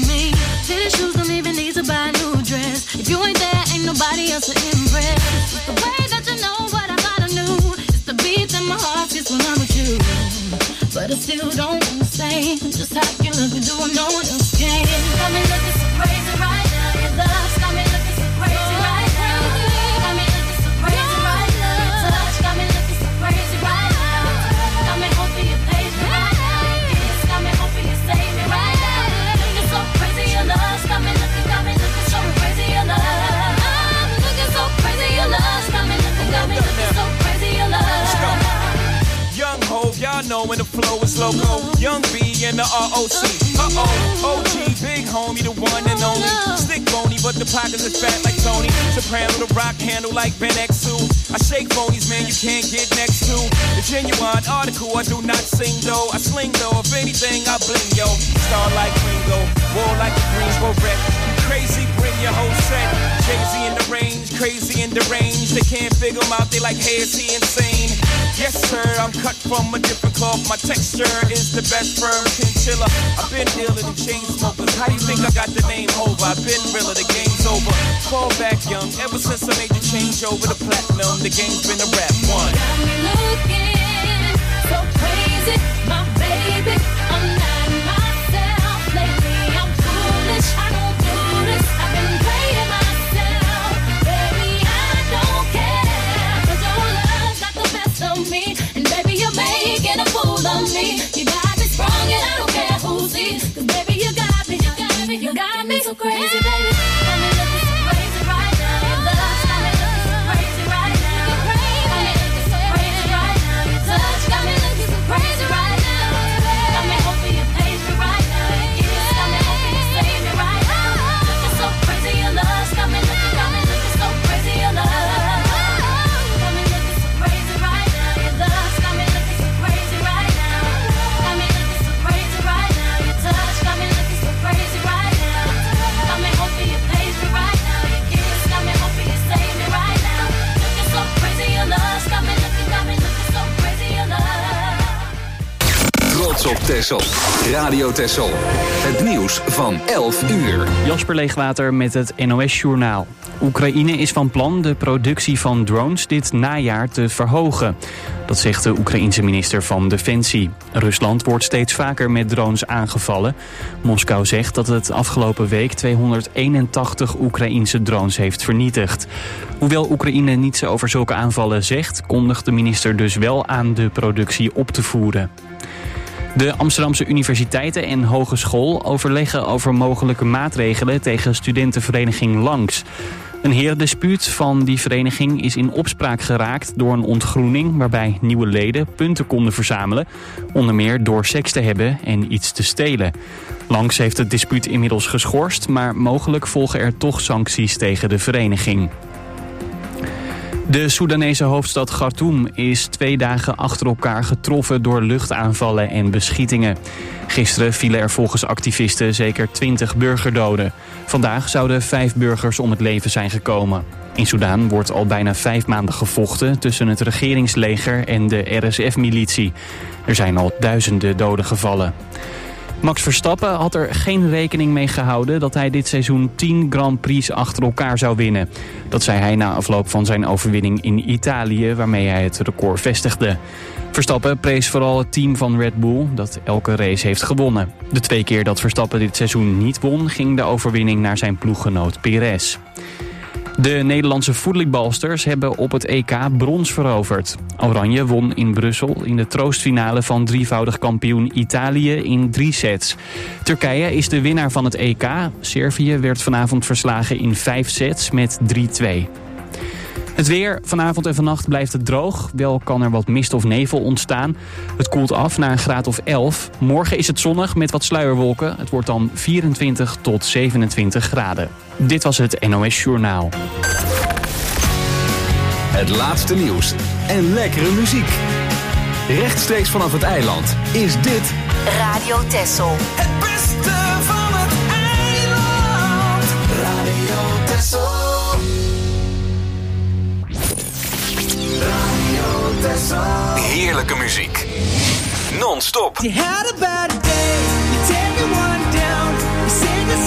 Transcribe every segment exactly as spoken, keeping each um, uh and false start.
me. Tennis shoes don't even need to buy a new dress. If you ain't there, ain't nobody else to impress. It's the way that you know what I gotta do. It's the beat that my heart gets when I'm with you. But I still don't understand just how you look and doing no one else can. Got me looking so crazy right now. Your love's got me looking so crazy right now. Got me looking so crazy right now. Your touch got me looking so crazy right now. Got me hoping you page me right now. Your kiss got me hoping you save me right now. Looking so crazy, your love's got me looking, got me looking so crazy, your love. I'm looking so crazy, your love's got me looking, got me looking so crazy, your love. Young Hov, y'all know when the flow is loco. Young B and the R O C. Uh-oh, O G, big homie, the one and only. Stick bony, but the pockets is fat like Tony. Soprano, the rock handle like Ben X two. I shake phonies, man, you can't get next to. The genuine article, I do not sing though. I sling though, if anything, I bling, yo. Star like Ringo, war like a Greensboro wreck. Crazy, bring your whole set. Jay-Z in the range, crazy in the range. They can't figure him out, they like, hey, is he insane? Yes, sir, I'm cut from a different cloth. My texture is the best firm chinchilla. I've been dealing in chain smokers. How do you think I got the name over? I've been realer, the game's over. Fall back young, ever since I made the change over to platinum, the game's been a rap one. Got me looking so crazy, my baby. I'm not myself lately. I'm foolish, I don't do this. I've been playing myself, baby. I don't care, 'cause your love got the best of me, and baby you're making a fool of me. You got me sprung and I don't care who sees, 'cause baby you got me, you got me, you got me so crazy, baby. Got me looking so crazy right now. Your love's got me looking so crazy right now. Got me looking so crazy right now. Your touch got me looking so crazy right now. Got me hoping you page me right now. Your kiss got me hoping you save me right now. Looking so crazy, your love's got me looking, got me looking so crazy, your love. Got me looking so crazy right now. Your love's got me looking so crazy right now. Got me looking so crazy right now. Your touch got me looking so crazy right now. Got me hoping you page me right now. Your kiss got me hoping you save me right now. Looking so crazy, your love's got me looking, got me looking so crazy, your love. Trots op Texel. Radio Texel. Het nieuws van elf uur. Jasper Leegwater met het N O S-journaal. Oekraïne is van plan de productie van drones dit najaar te verhogen. Dat zegt de Oekraïense minister van Defensie. Rusland wordt steeds vaker met drones aangevallen. Moskou zegt dat het afgelopen week tweehonderdeenentachtig Oekraïense drones heeft vernietigd. Hoewel Oekraïne niets over zulke aanvallen zegt, kondigt de minister dus wel aan de productie op te voeren. De Amsterdamse universiteiten en hogeschool overleggen over mogelijke maatregelen tegen studentenvereniging Langs. Een herendispuut van die vereniging is in opspraak geraakt door een ontgroening waarbij nieuwe leden punten konden verzamelen, onder meer door seks te hebben en iets te stelen. Langs heeft het dispuut inmiddels geschorst, maar mogelijk volgen er toch sancties tegen de vereniging. De Soedanese hoofdstad Khartoum is twee dagen achter elkaar getroffen door luchtaanvallen en beschietingen. Gisteren vielen er volgens activisten zeker twintig burgerdoden. Vandaag zouden vijf burgers om het leven zijn gekomen. In Soedan wordt al bijna vijf maanden gevochten tussen het regeringsleger en de R S F-militie. Er zijn al duizenden doden gevallen. Max Verstappen had er geen rekening mee gehouden dat hij dit seizoen tien Grand Prix achter elkaar zou winnen. Dat zei hij na afloop van zijn overwinning in Italië, waarmee hij het record vestigde. Verstappen prees vooral het team van Red Bull, dat elke race heeft gewonnen. De twee keer dat Verstappen dit seizoen niet won, ging de overwinning naar zijn ploeggenoot Perez. De Nederlandse volleybalsters hebben op het E K brons veroverd. Oranje won in Brussel in de troostfinale van drievoudig kampioen Italië in drie sets. Turkije is de winnaar van het E K. Servië werd vanavond verslagen in vijf sets met drie twee. Het weer, vanavond en vannacht blijft het droog. Wel kan er wat mist of nevel ontstaan. Het koelt af naar een graad of elf. Morgen is het zonnig met wat sluierwolken. Het wordt dan vierentwintig tot zevenentwintig graden. Dit was het N O S Journaal. Het laatste nieuws en lekkere muziek. Rechtstreeks vanaf het eiland is dit Radio Texel. Het beste van het eiland. Radio Texel. Radio Texel. heerlijke muziek. Non-stop. You had a bad day, you take it one down, you sing a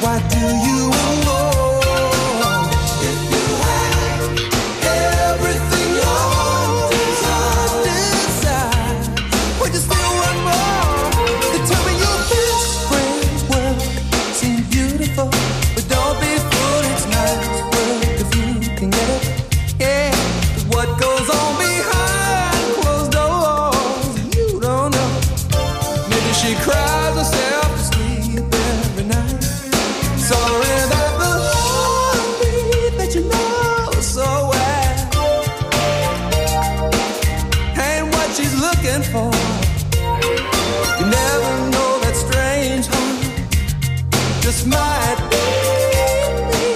Why do you want more? If you have everything your heart desires, would you still want more? Then tell me your best friend's world seems beautiful, but don't be fooled, it's nice work if you can get it. Yeah, 'cause what goes on behind closed doors, you don't know. Maybe she cries herself to sleep every night. Sorry that the heartbeat that you know so well ain't what she's looking for. You never know that strange heart just might be me.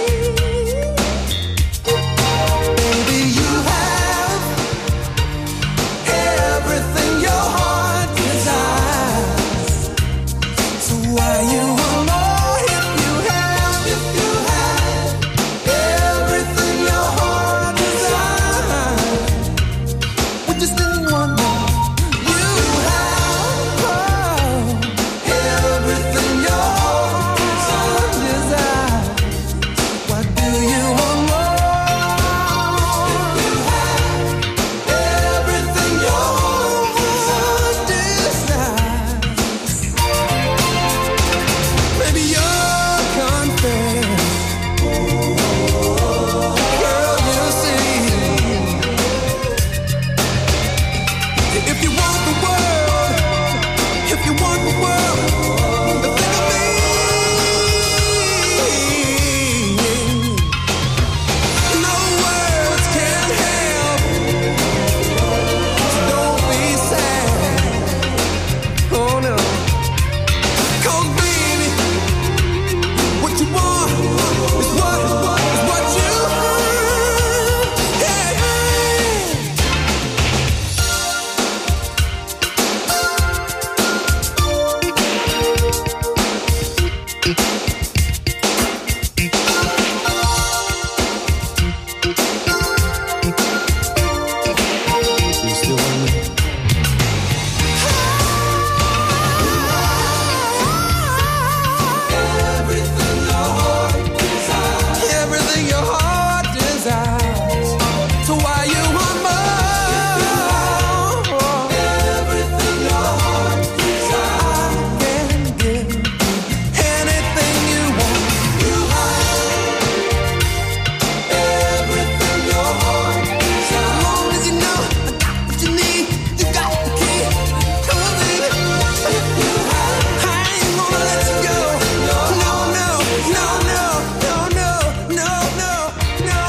Baby, you have everything your heart desires. So why you want more if you have, if you have everything your heart desires? Would you still want more? You have oh, everything your heart desires. Why do you want more? If you have everything your heart desires. Maybe you're confessed. Girl, you see, if you want the world, if you want the world, then think of me. No words can help, so don't be sad. Oh no. 'Cause baby, what you want is what, is what you have. Yeah. You still want me? Everything your heart desires. Everything your heart desires. So why you want more? Everything your heart desires. I can give you anything you want. You have everything your heart desires. As long as you know I got what you need, you got the key. Come on, baby. If you have, I ain't gonna let you go. No, no, no, no, no, no, no, no, no, no,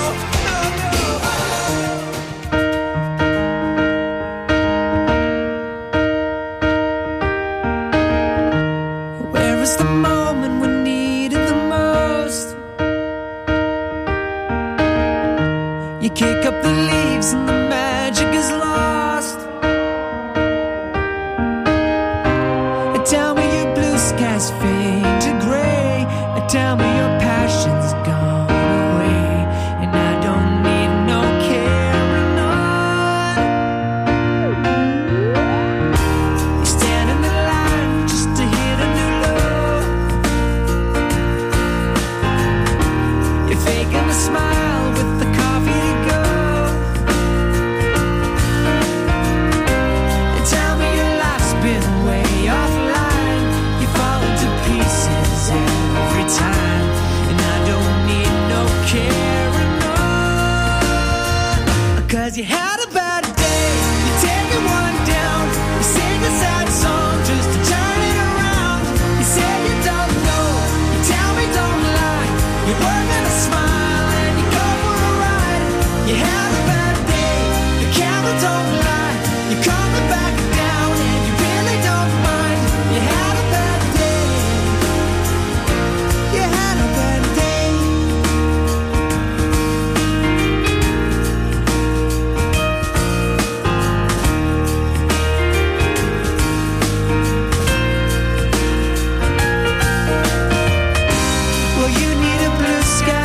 no. Where is the moment we need it the most? You kick up the leaves and the magic is lost. Tell me your blue skies fade to gray. Tell me your passion's gone away, and I don't need no carrying on. You stand in the line just to hit a new low. You're faking a smile with the coffee to go. And tell me your life's been way offline. You fall into pieces every time, and I don't need no carrying on. 'Cause you had a bad day, you take it one down. You sing a sad song just to turn it around. You say you don't know, you tell me don't lie. You're working a smile and you go for a ride. You had a bad day, the camera don't lie. You're coming back down and you really don't mind. You had a bad day. You had a bad day. Well, you need a blue sky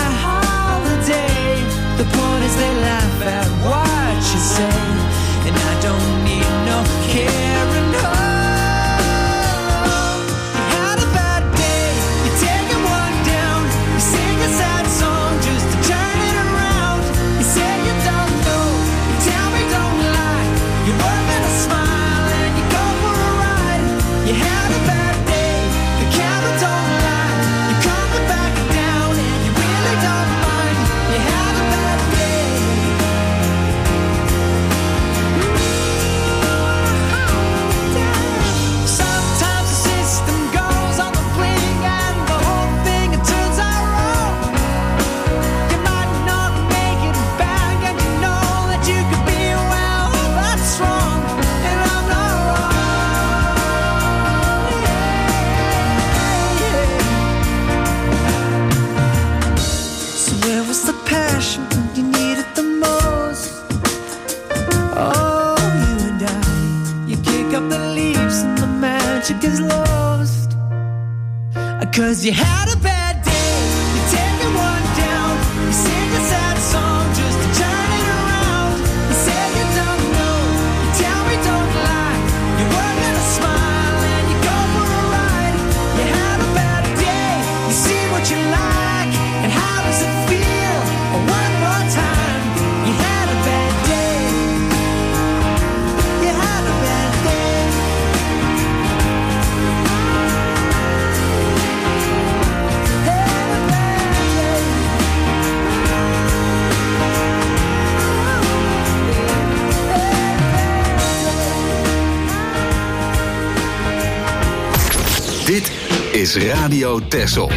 what you like and how does it feel? One more time. You had a bad day. You had a bad day. Had a bad day. Dit is Radio Texel.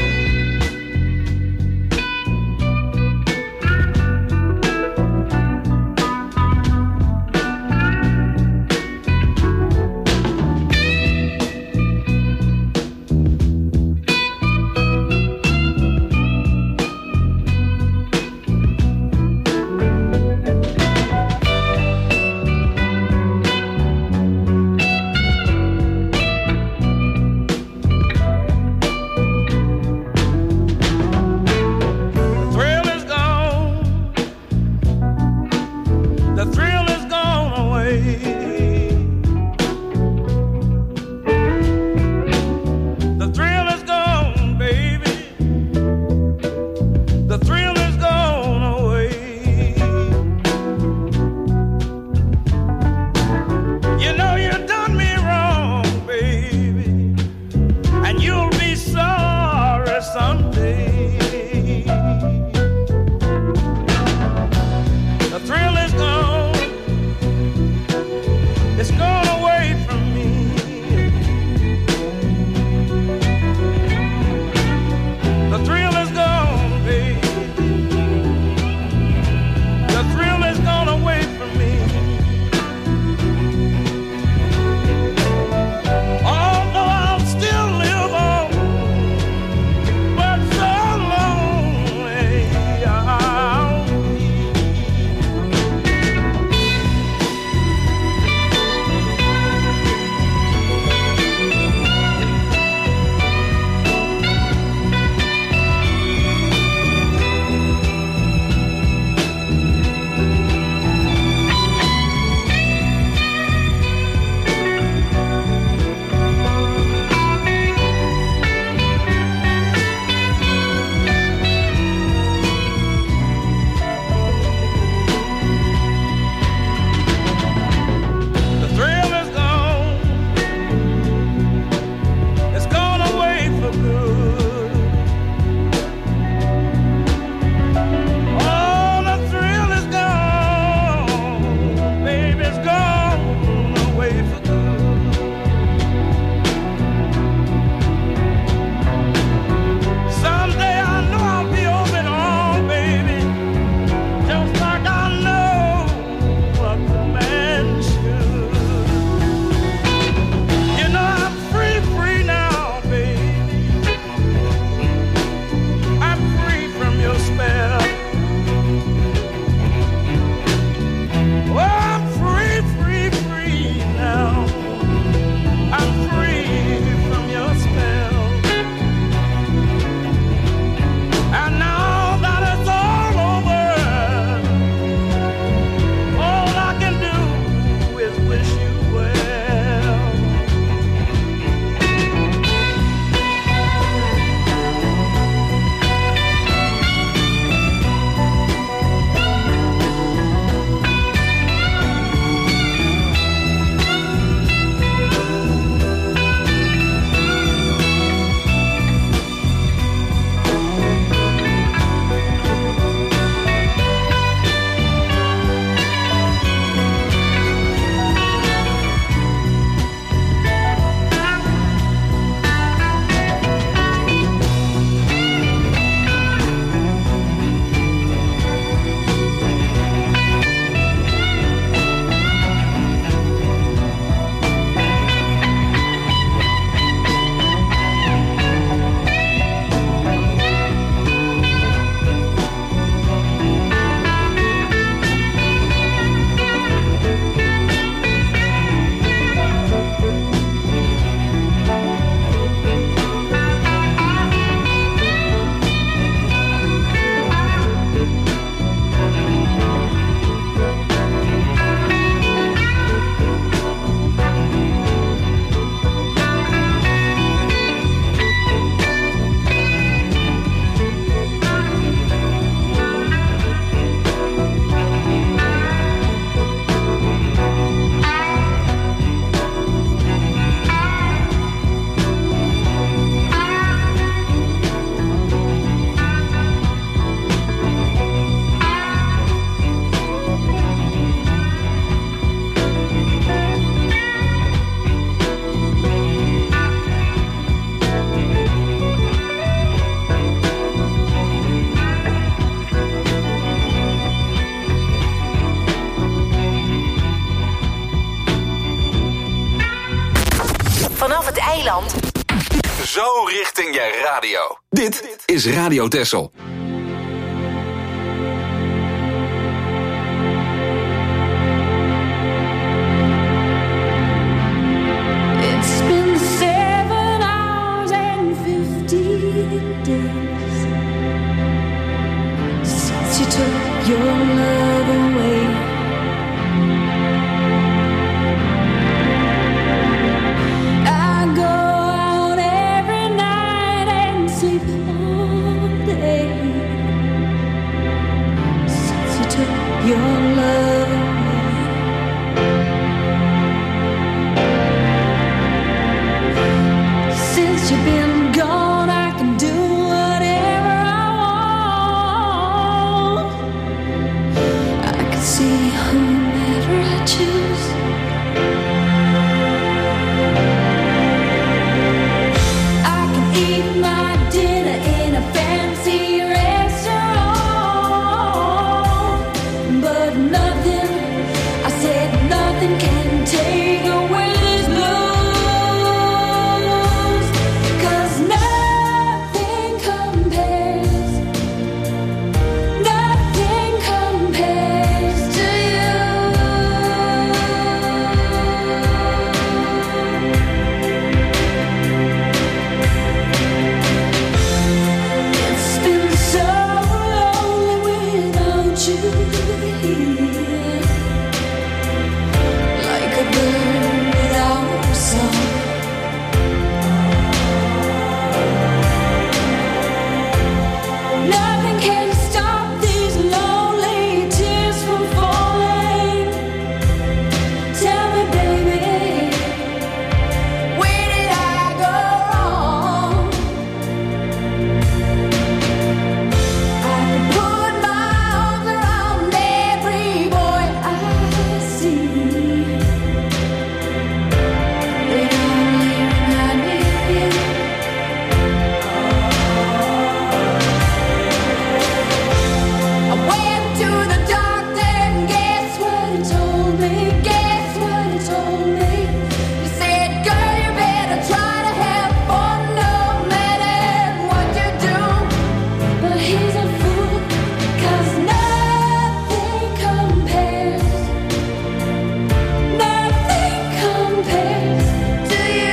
Eiland. Zo richting je radio. Dit is Radio Texel. It's been seven hours and fifteen days since you took your love away. I go out every night and sleep all day since you took your love away. Since you've been gone, I can do whatever I want. I can see whomever I choose. I can eat my dinner in a fancy restaurant, but nothing, I said nothing can take away this blues. 'Cause nothing compares, nothing compares to you. It's been so lonely without you here, like a bird without a song. Nothing can stop these lonely tears from falling. Tell me, baby, where did I go wrong? I could put my arms around every boy I see. They only remind me of you. I went to the doctor and guess what he told me? Guess what he told me? He said, girl, you better try to have fun no matter what you do. But he's a fool, 'cause nothing compares, nothing compares to you.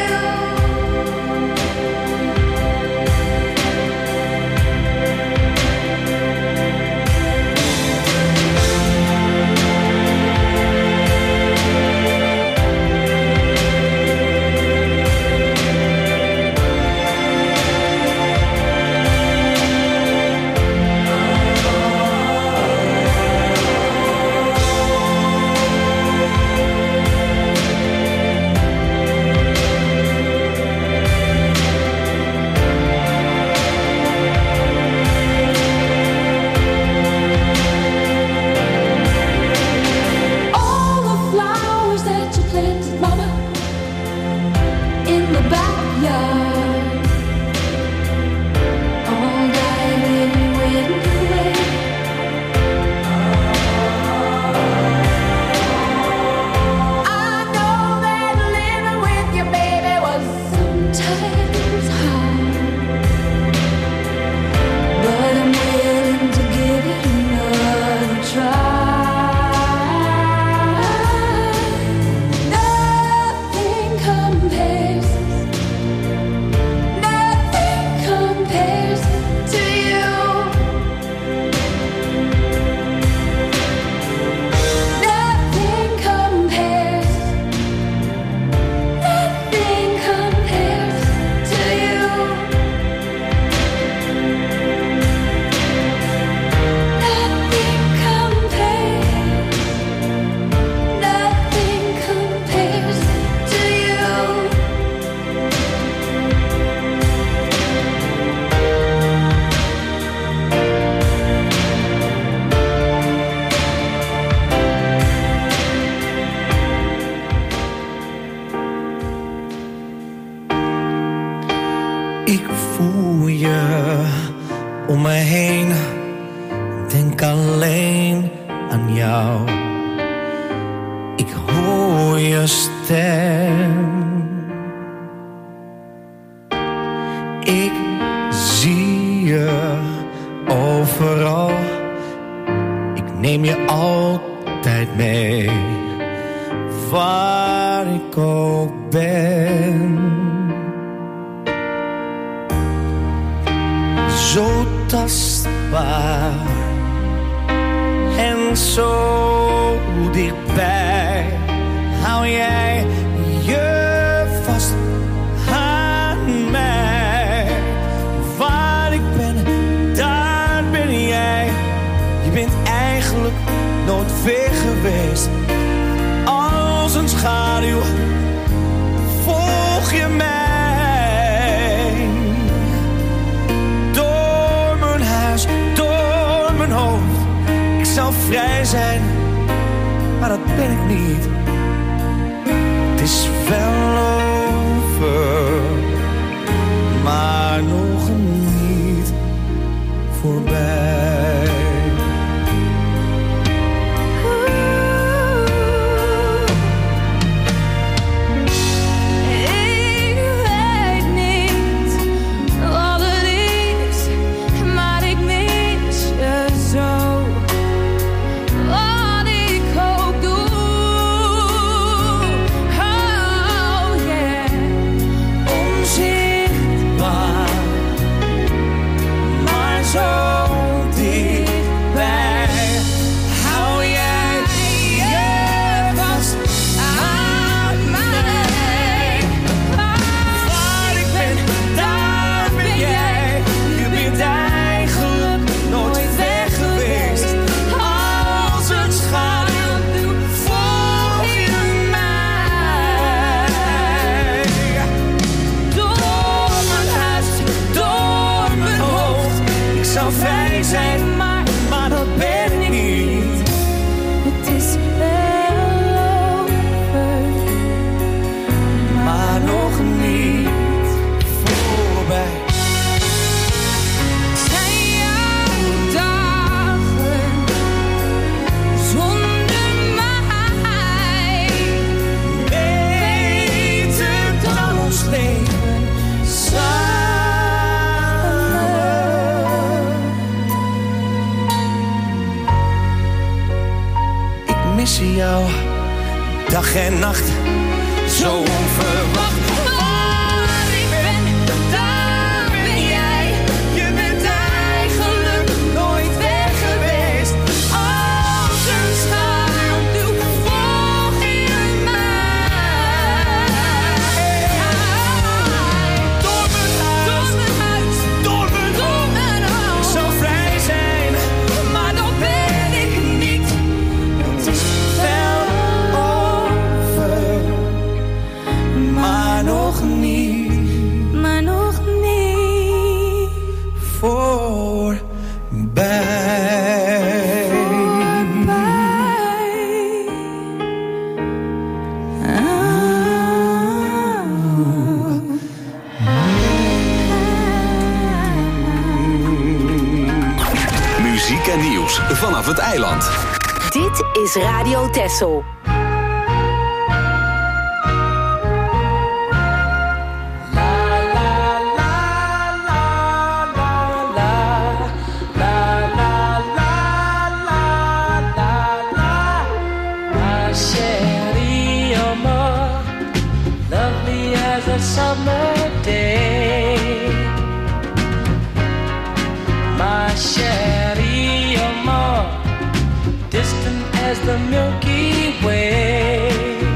All the flowers that you planted, mama, in the backyard, all died in the wind away. I know that living with your baby was sometimes hard, but I'm willing to give it another try. Nothing compares, nothing compares to you. Nothing compares, nothing compares to you. Nothing compares, nothing compares to you. Ik voel je om me heen, denk alleen aan jou. Ik hoor je stem. Ik zie je overal. Ik neem je altijd mee. Waar ik ook ben. Zo tastbaar. En zo dichtbij. Hou jij je vast aan mij. Waar ik ben, daar ben jij. Je bent eigenlijk nooit ver geweest. Als een schaduw volg je mij. Door mijn huis, door mijn hoofd. Ik zou vrij zijn, maar dat ben ik niet. Het is wel over, maar nog niet voorbij. Jou, dag en nacht, zo onverwacht. Waar ik ben, daar ben jij. Je bent eigenlijk nooit weg geweest. Als een schaduw volg je mij. Door mijn huis, door mijn huis, door mijn, door mijn hoofd. Ik zou vrij zijn, maar dat ben ik niet. Het is maar nog niet, maar nog niet voorbij. Muziek en nieuws vanaf het eiland. Dit is Radio Texel. Summer day, my chérie, you're more distant as the Milky Way.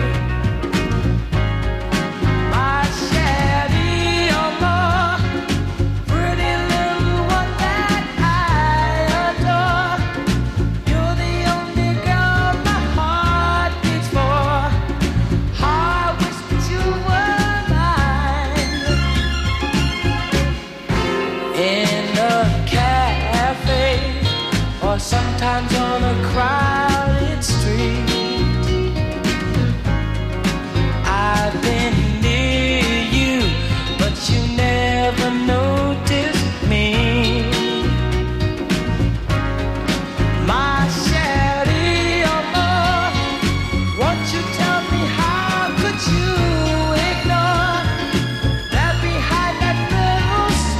My chérie, you're more pretty little one that I adore. You're the only girl my heart beats for. I wish that you were in a cafe, or sometimes on a crowded street. I've been near you, but you never noticed me. My chérie, oh, won't you tell me how could you ignore that behind that little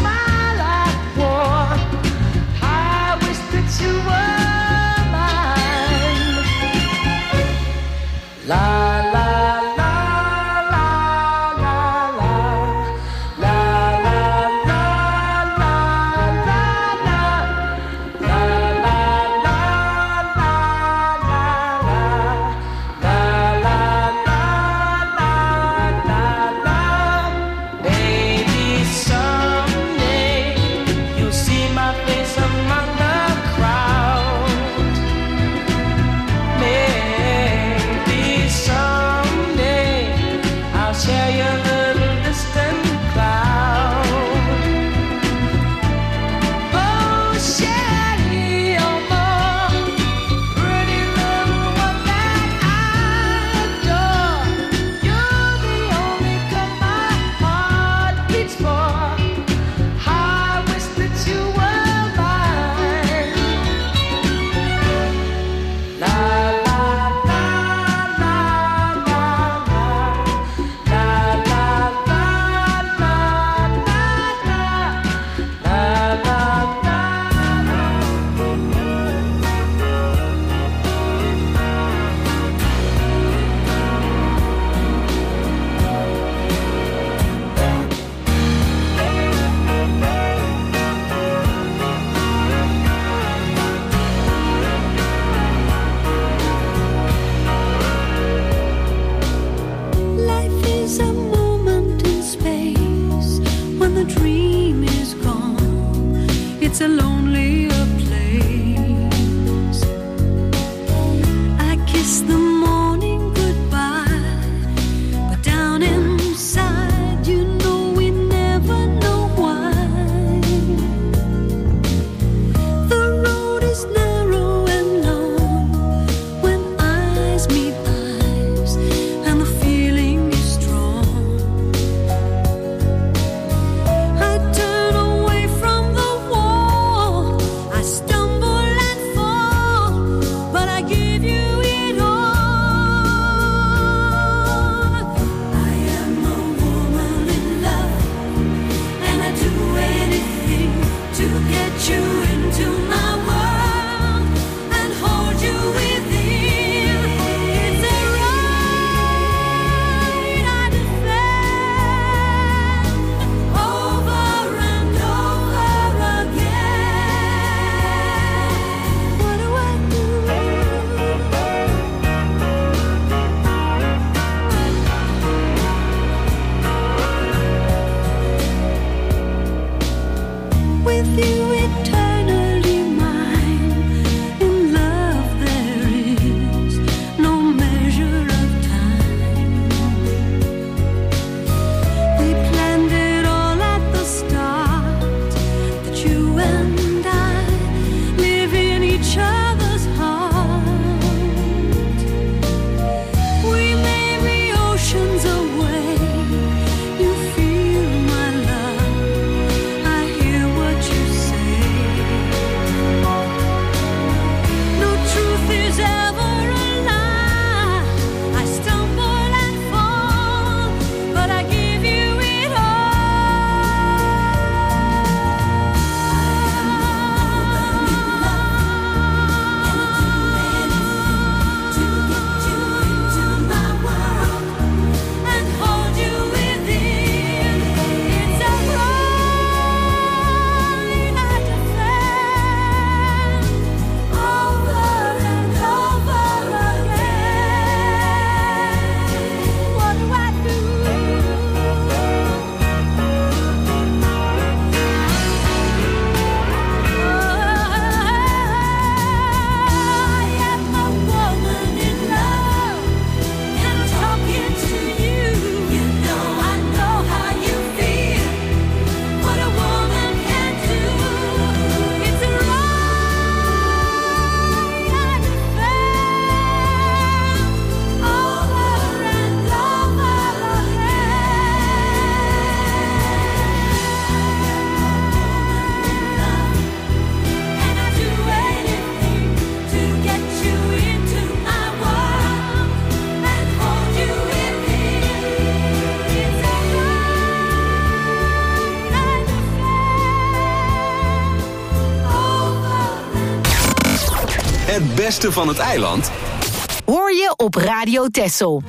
Het beste van het eiland Hoor je op Radio Texel.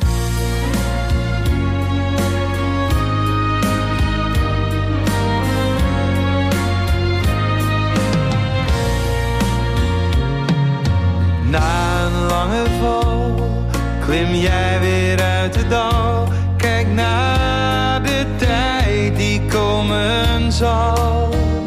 Na een lange val klim jij weer uit het dal. Kijk naar de tijd die komen zal.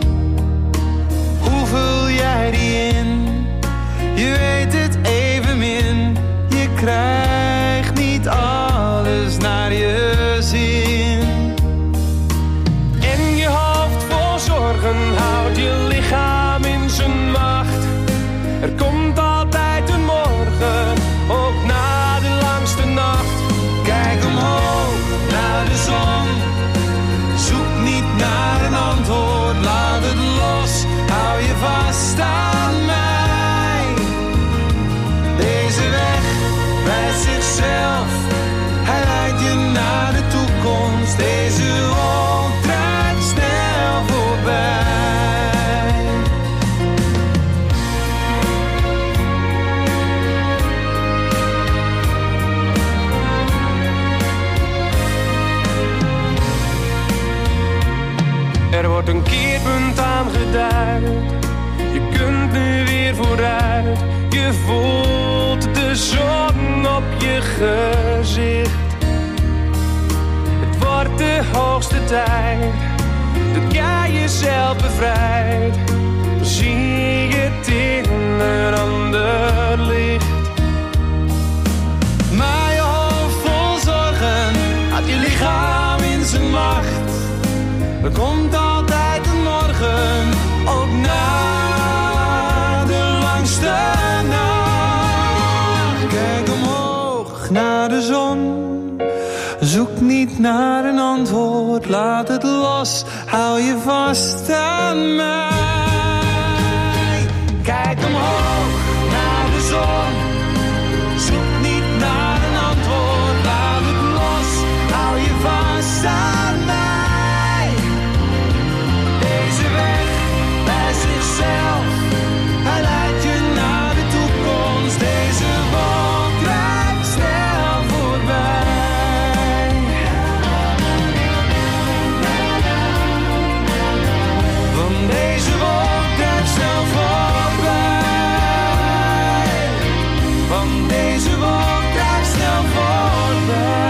Hoe vul jij die in? Je weet het evenmin. Je krijgt niet alles naar je zin. En je hoofd vol zorgen houdt je lichaam in zijn macht. Er komt altijd een morgen, ook na de langste nacht. Kijk omhoog naar de zon. Zoek niet naar een antwoord, laat het los. Hou je vast aan mij. Deze weg wijst zichzelf. Hij leidt je naar de toekomst. Deze rol draait snel voorbij. Er wordt een keerpunt aangeduid. Je kunt nu weer vooruit. Je voelt de zon op je gezicht. Het wordt de hoogste tijd dat jij jezelf bevrijdt. Dan zie je het in een ander licht. Maar je hoofd vol zorgen had je lichaam in zijn macht. Er komt altijd een morgen, ook na de langste nacht. Kijk omhoog naar de zon. Zoek niet naar een antwoord, laat het los. Hou je vast aan mij. Kijk omhoog naar de zon. Zoek niet naar een antwoord, laat het los. Hou je vast aan mij. Deze weg bij zichzelf, hij leidt je naar de toekomst. Deze wolk drijft snel voorbij. Want deze wolk drijft snel voorbij. Want deze wolk drijft snel voorbij.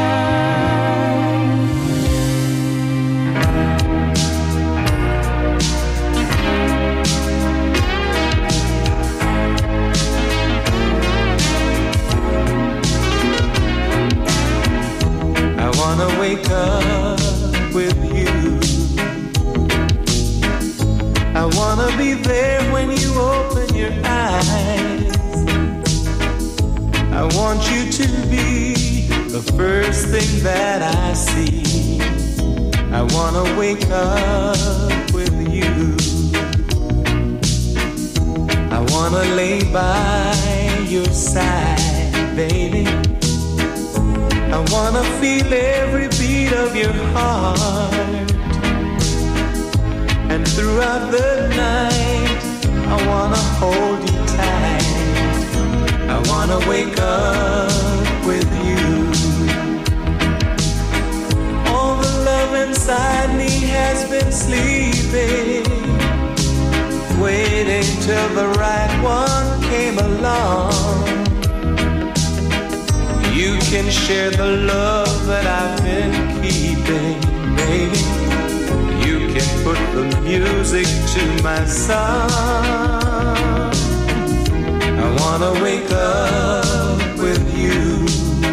I wanna wake up with you. I wanna be there when you open your eyes. I want you to be the first thing that I see. I wanna wake up with you. I wanna lay by your side, baby. I wanna feel every beat of your heart. And throughout the night, I wanna hold you tight. I wanna wake up with you. All the love inside me has been sleeping, waiting till the right one came along. You can share the love that I've been keeping, baby. You can put the music to my song. I wanna wake up with you.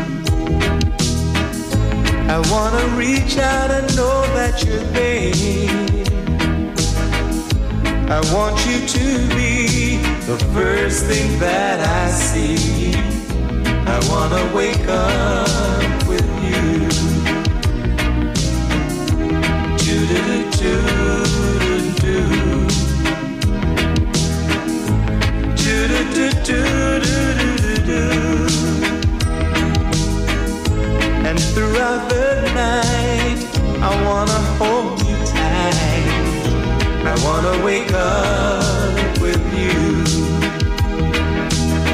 I wanna reach out and know that you're there. I want you to be the first thing that I see. I wanna wake up with you. Do-do-do-do-do-do. Do-do-do-do-do-do-do. And throughout the night, I wanna hold you tight. I wanna wake up with you.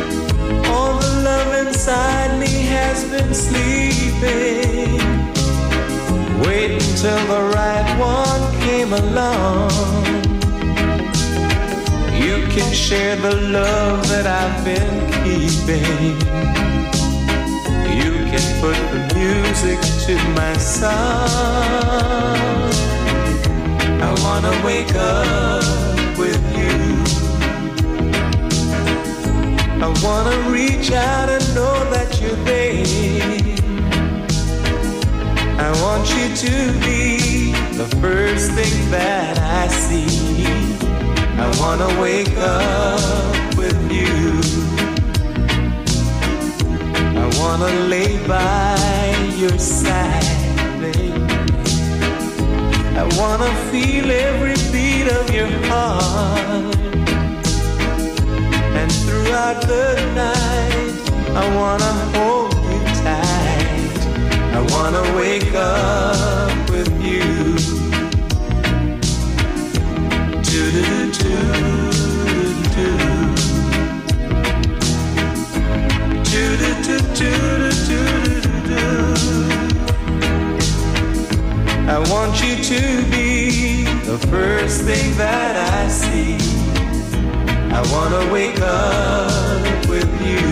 till the right one came along. You can share the love that I've been keeping. You can put the music to my song. I wanna wake up with you. I wanna reach out and know that you're there. I want you to be the first thing that I see. I wanna wake up with you. I wanna lay by your side, baby. I wanna feel every beat of your heart. And throughout the night, I wanna hold you tight. I wanna wake up with you. Do-do-do-do, do-do-do-do-do-do-do. I want you to be the first thing that I see. I wanna wake up with you.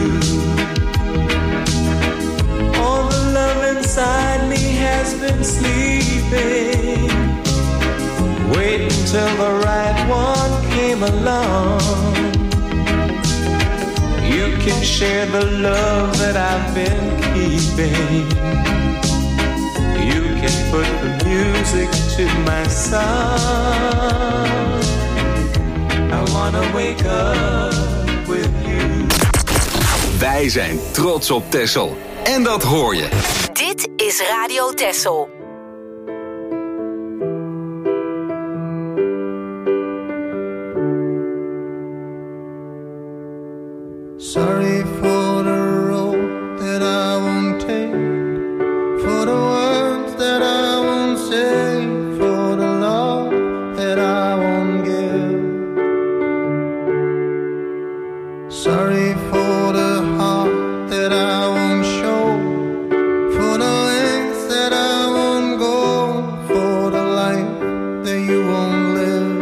All the love inside me has been sleeping, waiting till the right one came along. You can share the love that I've been keeping. You can put the music to my song. I wanna wake up with you. Wij zijn trots op Texel. En dat hoor je. Dit is Radio Texel. Sorry for the road that I won't take, for the words that I won't say, for the love that I won't give. Sorry for the heart that I won't show, for the lengths that I won't go, for the life that you won't live.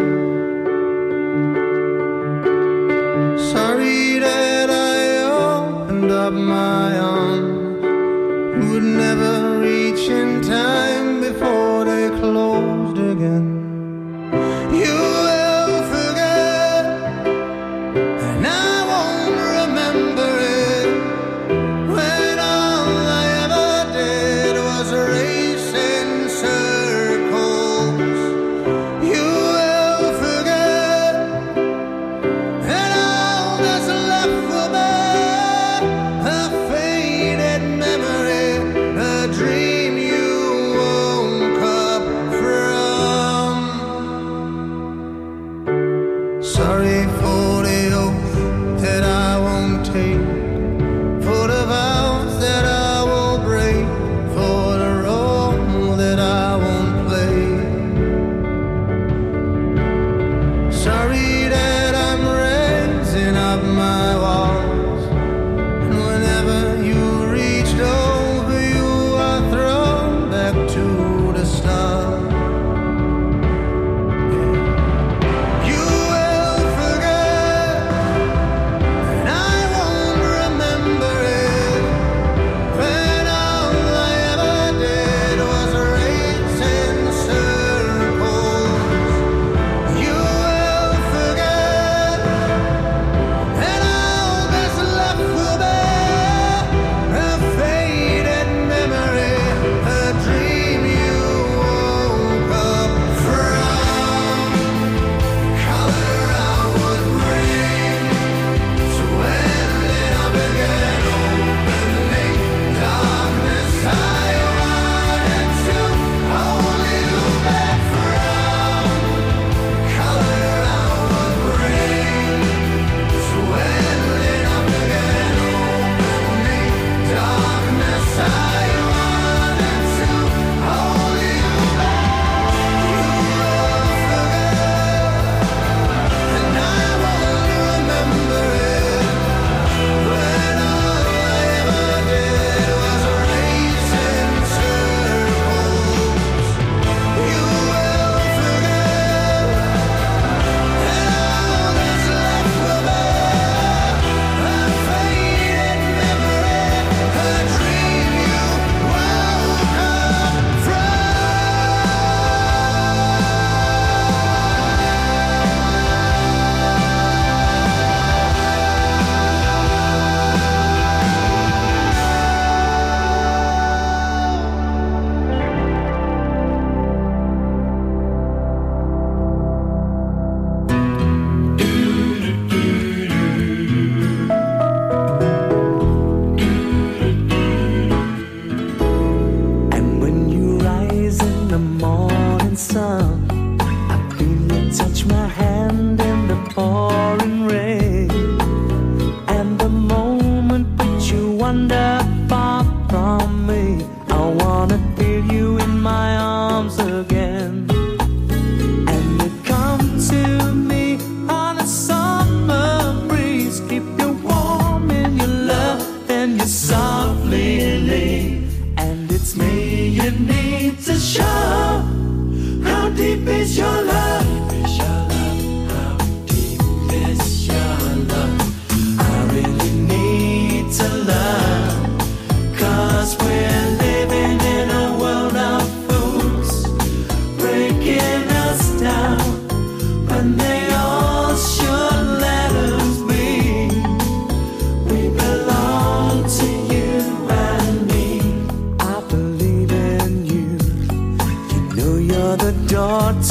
Sorry that I opened up my arms, would never reach in time before they closed again. You will forget, and I won't remember it, when all I ever did was race in circles. You will forget, and all that's left for me, a faded memory, a dream you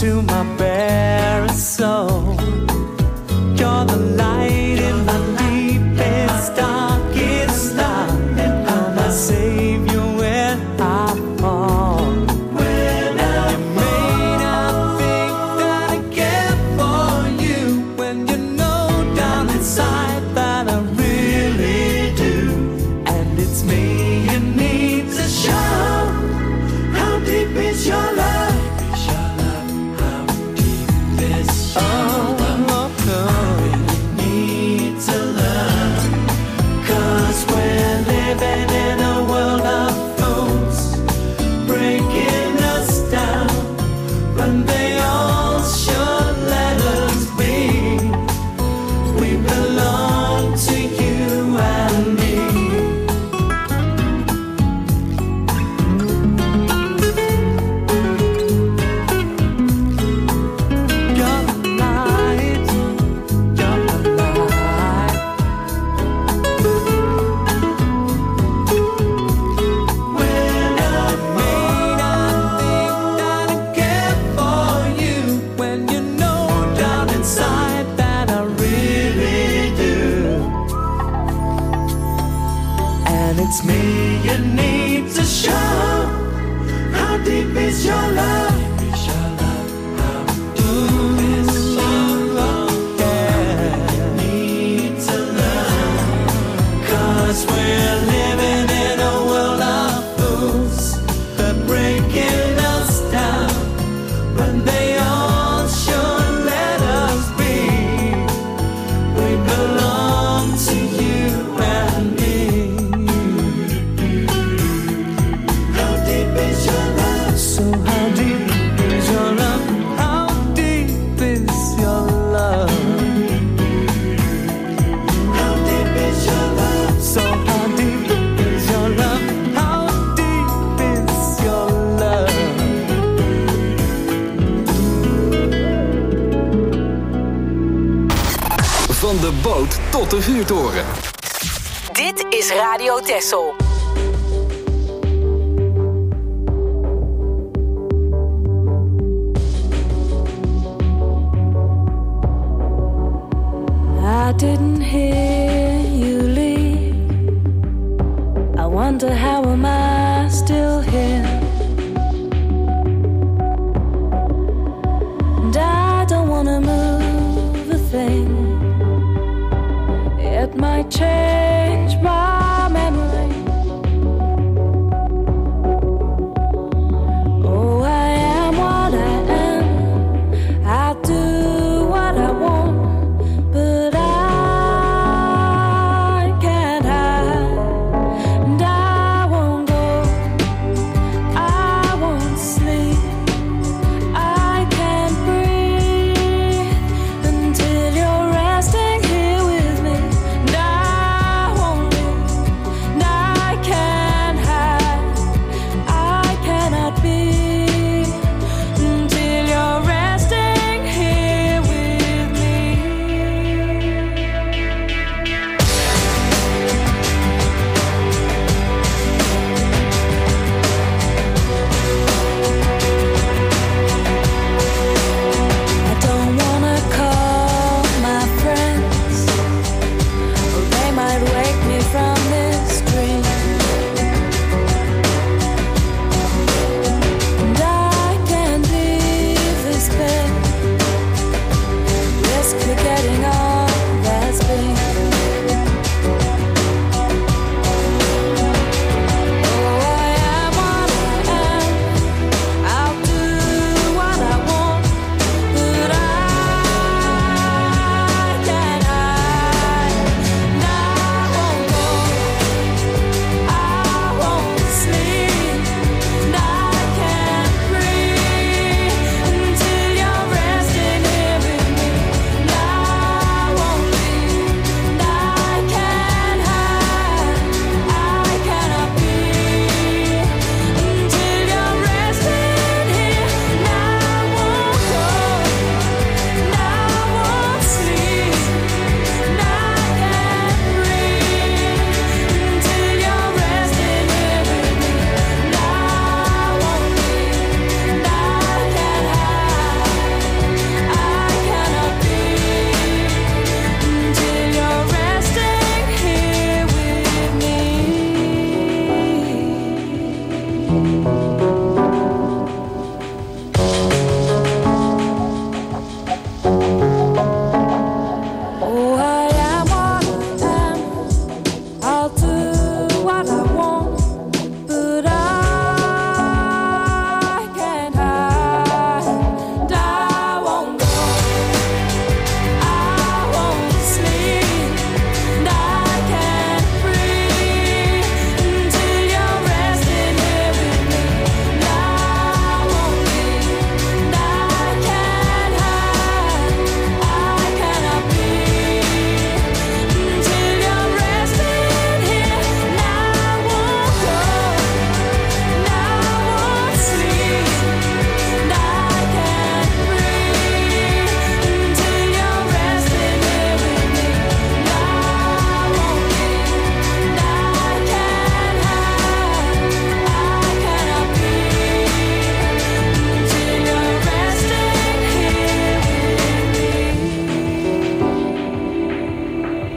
to my bare soul. You're the light in my deepest, darkest night. You're my savior when I fall. When I you may not think that I care for you, when you know down inside that I really do. And it's me you need to show. How deep is your love? Van de boot tot de vuurtoren. Dit is Radio Texel. I didn't hear you leave. I wonder how am I still here? And I don't wanna move a thing. It might change my memory. Oh, I am what I am. I do what I want, but I can't hide. And I won't go, I won't sleep, I can't breathe until you're resting here with me. And I won't lose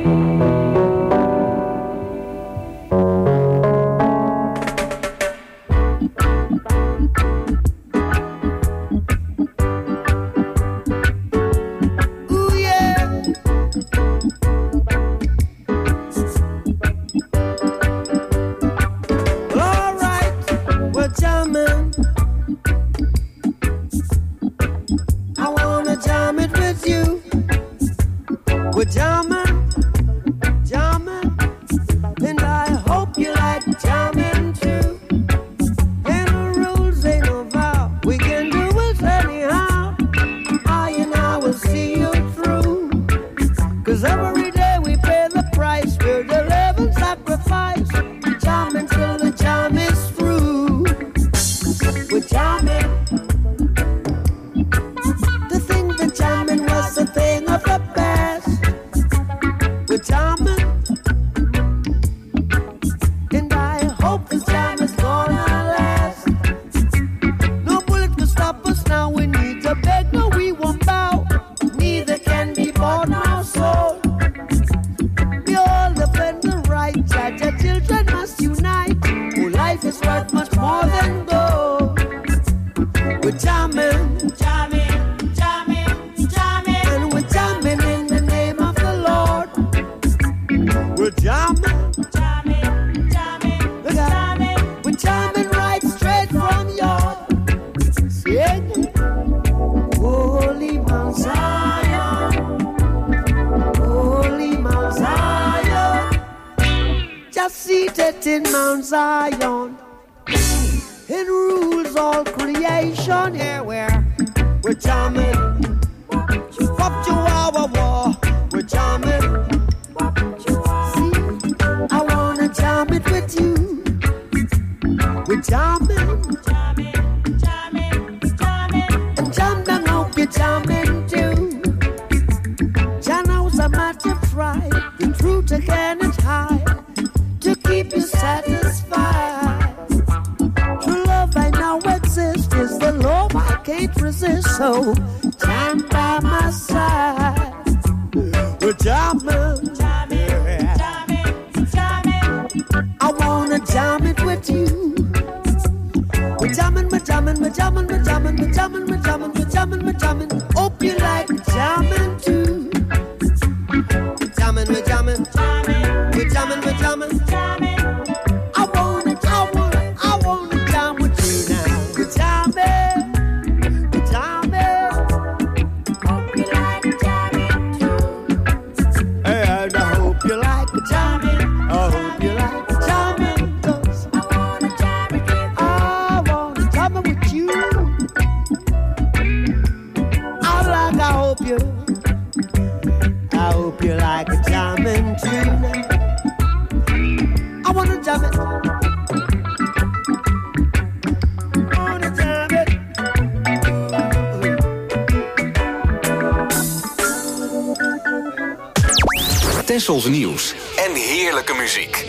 Tessels nieuws en heerlijke muziek.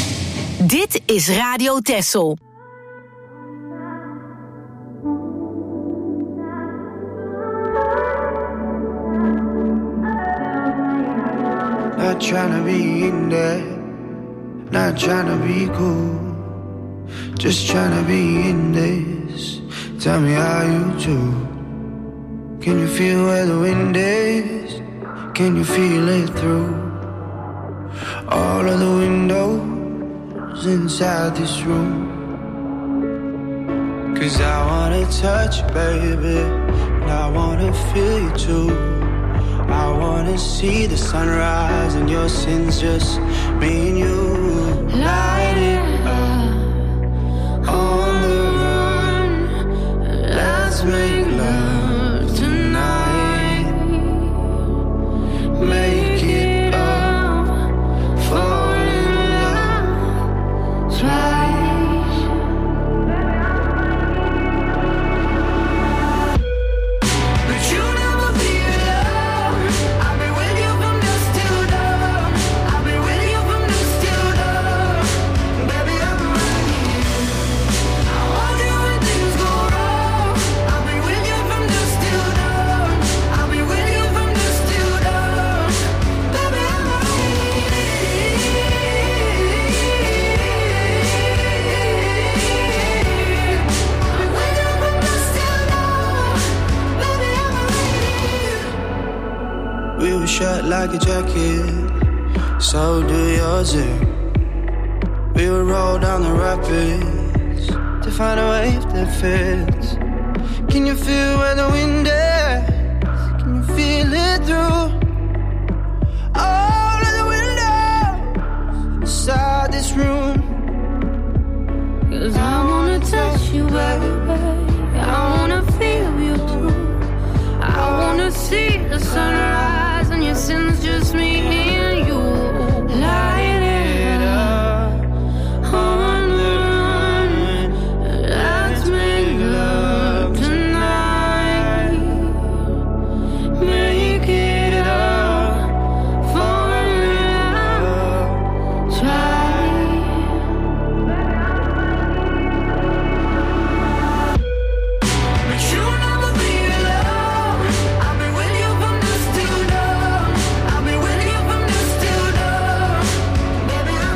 Dit is Radio Tessel. Not tryna be in there, not tryna be cool, just tryna be in this. Tell me how you do. Can you feel where the wind is? Can you feel it through all of the windows inside this room? 'Cause I wanna touch you, baby, and I wanna feel you too. I wanna see the sunrise and your sins, just me and you. Light it up on the run. Let's make love tonight. Make it up, fall in love twice. But you never feel love. I'll be with you from dusk till dawn. I'll be with you from dusk till dawn. like a jacket, so do yours. Yeah. We would roll down the rapids to find a wave that fits. Can you feel where the wind is? Can you feel it through all of the windows inside this room? 'Cause I wanna touch you, baby. I wanna feel you too. I wanna see the sunrise and your sins, just me and you. Light it up on the run. Let's make love tonight. Make it up for love. Try. But you never be alone. I'll be with you from dusk till dawn. I'll be with you from dusk till dawn. Baby, I'm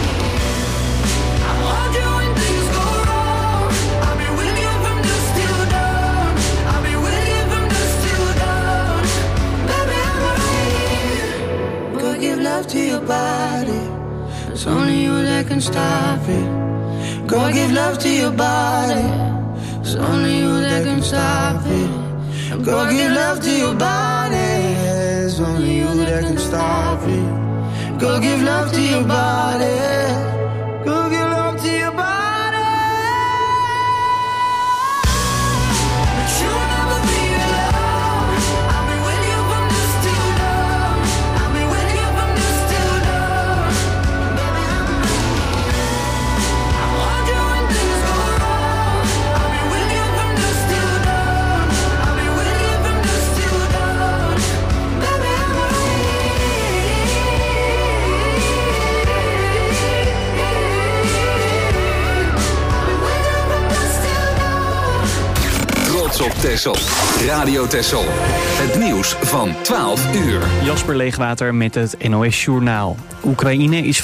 I'll hold you when things go wrong. I'll be with you from dusk till dawn. I'll be with you from dusk till dawn. Baby, I'm right. Go give love to your body. It's only you that can stop it. Go give love to your body. It's only you that can stop it. Go give love to your body. It's only you that can stop it. Go give love to your body. Go give love to your body. But you'll never be alone. I'll be with you from dusk till dawn. I'll be with you from dusk till dawn. Baby, I'm I'll hold you when things go wrong. I'll be with you from dusk till dawn. I'll be with you from dusk till dawn. Baby, I'm Trots op Texel. Radio Texel. Het nieuws van twaalf uur. Jasper Leegwater met het N O S Journaal. Oekraïne is